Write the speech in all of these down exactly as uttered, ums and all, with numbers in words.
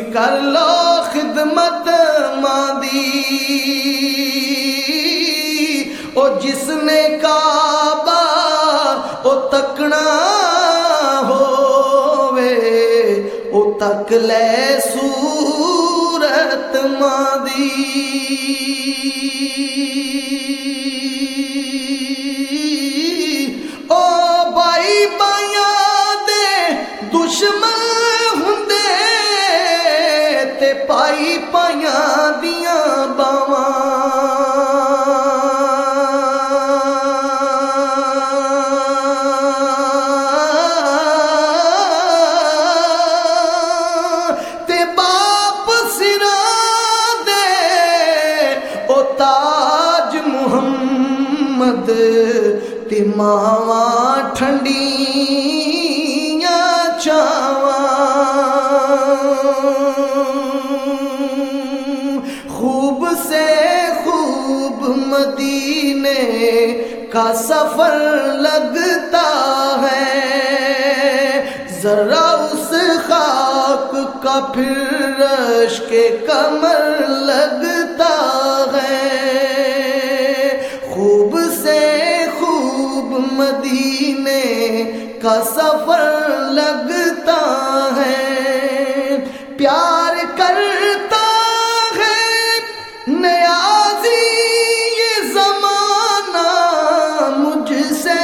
کر لو خدمت ماں دی، او جس نے کعبہ او تکنا ہووے، او تک لے صورت ماں دی۔ او بائی بائیاں دے دشمن ہوندے تے پائی پائیاں دیاں باواں، تے باپ سراں دے او تاج محمد، تے ماواں ٹھنڈیاں چھاواں۔ خوب سے خوب مدینے کا سفر لگتا ہے، ذرا اس خاک کا پھر رشک کمر لگتا ہے۔ خوب سے خوب مدینے کا سفر لگتا ہے، پیار کرتا ہے نیازی یہ زمانہ مجھ سے،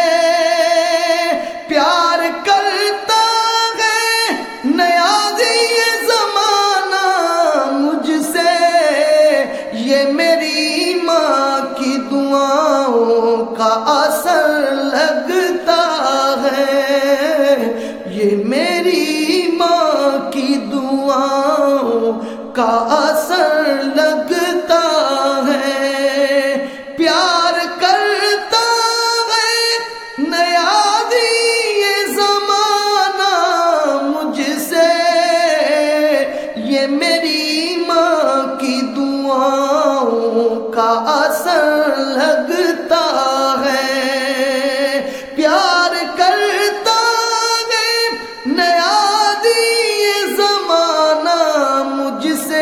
پیار کرتا ہے نیازی یہ زمانہ مجھ سے، یہ میری ماں کی دعاؤں کا اثر لگتا ہے، یہ میری ماں کی دعاؤں کا اثر لگتا ہے، پیار کرتا ہے نیازی یہ زمانہ مجھ سے، یہ میری ماں کی دعاؤں کا اثر لگتا ہے، پیار کرتا ہے نیازی یہ زمانہ مجھ سے،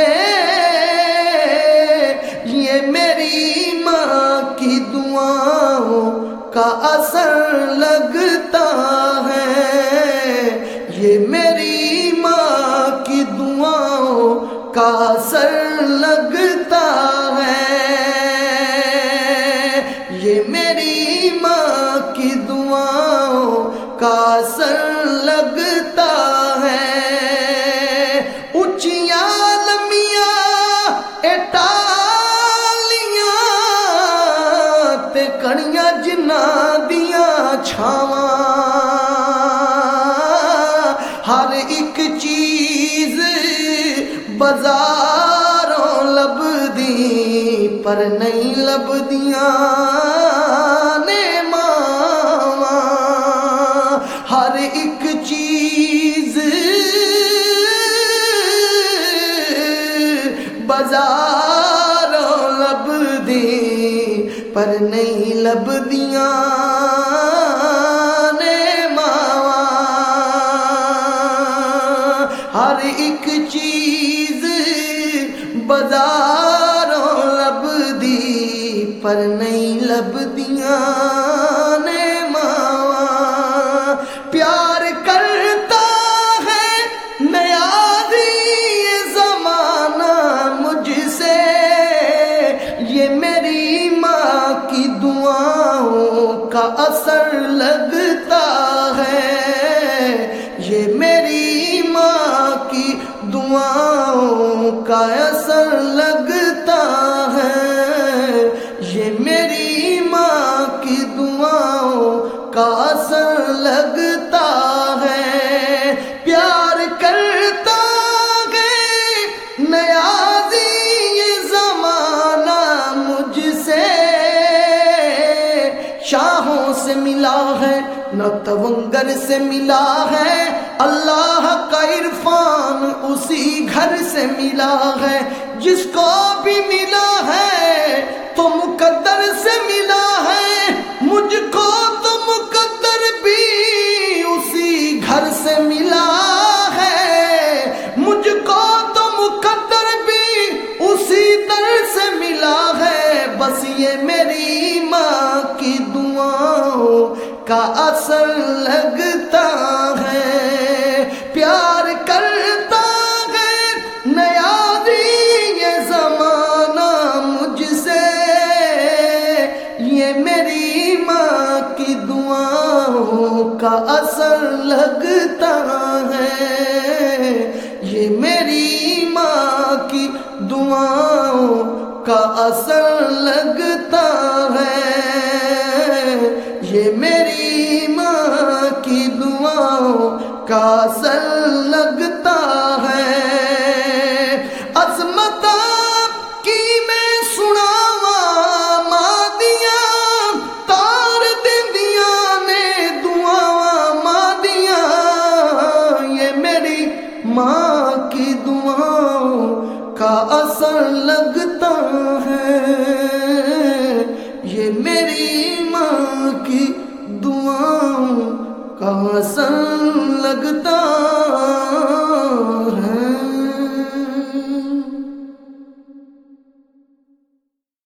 یہ میری ماں کی دعاؤں کا اثر لگتا ہے، یہ میری ماں کی دعاؤں کا اثر لگتا ہے، یہ میری ماں کی دعاؤں کا اثر لگتا ہے۔ اونچیاں لمیاں اٹالیاں تے کڑیاں جنہاں دیاں چھاواں، ہر ایک چیز بازاروں لبدی پر نہیں لبدیاں نے ماواں، ہر ایک چیز بازاروں لبدی پر نہیں لبدیاں نے ماواں، ہر ایک چیز بازاروں لبدی پر نہیں لبدیاں نے ماواں، پیار کرتا ہے نیازی یہ زمانہ مجھ سے، یہ میری ماں کی دعاؤں کا اثر لگتا ہے، یہ میری ماں کی دعاؤں کا اثر لگتا ہے، یہ میری ماں کی دعاؤں کا اثر لگتا ہے، پیار کرتا ہے نیازی یہ زمانہ مجھ سے، شاہوں سے ملا ہے نہ تونگر سے ملا ہے، اللہ کا عرفان اسی گھر سے ملا ہے، جس کو بھی ملا ہے تو مقدر سے ملا ہے، مجھ کو تو مقدر بھی اسی گھر سے ملا ہے، مجھ کو کا اثر لگتا ہے، پیار کرتا ہے نیازی یہ زمانہ مجھ سے، یہ میری ماں کی دعاؤں کا اثر لگتا ہے، یہ میری ماں کی دعاؤں کا اثر لگتا ہے، یہ میری ماں کی دعاؤں کا اثر لگتا ہے۔ عظمت آپ کی میں سناواں ماں دیاں، تار دیندیاں نے دعاواں ماں دیاں، یہ میری ماں کی دعاؤں کا اثر لگتا ہے، یہ میری ماں کی دعاؤں کا اثر لگتا